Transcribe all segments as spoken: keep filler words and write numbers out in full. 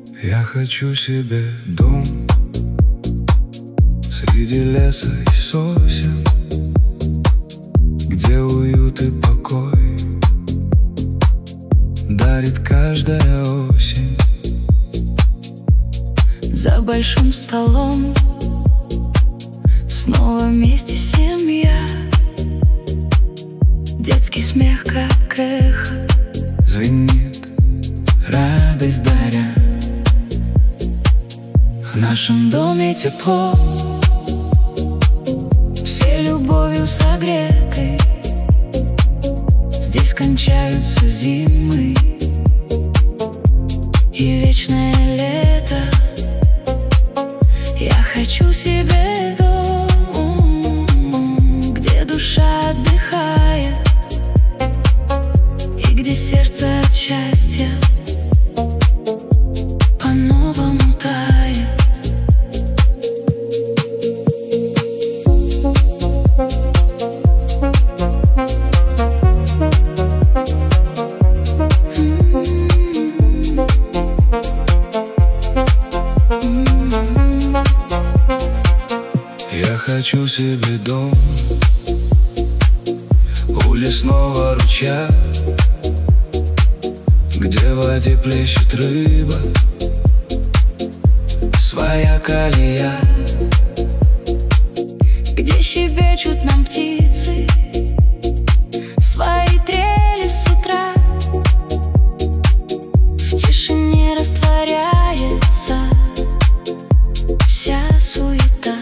Я хочу себе дом среди леса и сосен, где уют и покой дарит каждая осень. За большим столом снова вместе семья, детский смех, как эхо, звенит, радость даря. В нашем доме тепло, все любовью согреты. Здесь кончаются зимы и вечное лето. Я хочу себе дом, где душа отдыхает и где сердце от счастья по-новому тает. Я хочу себе дом у лесного ручья, где в воде плещет рыба, своя колея, где щебечут нам птицы, свои трели с утра. В тишине растворяется вся суета.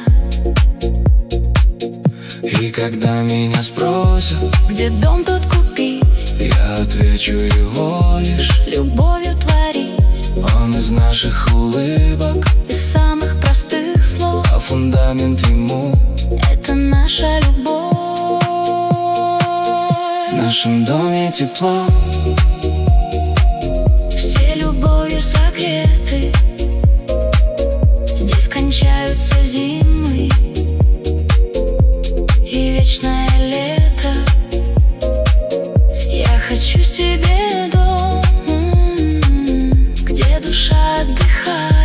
И когда меня спросят, где дом тут купить, я отвечу его лишь любовью творить. Он из наших улыбок, Из самых простых слов, а фундамент ему — это наша любовь. в нашем доме тепло, все любовью согреты. Здесь кончаются зимы и вечное лето. Я хочу себе дом, где душа отдыхает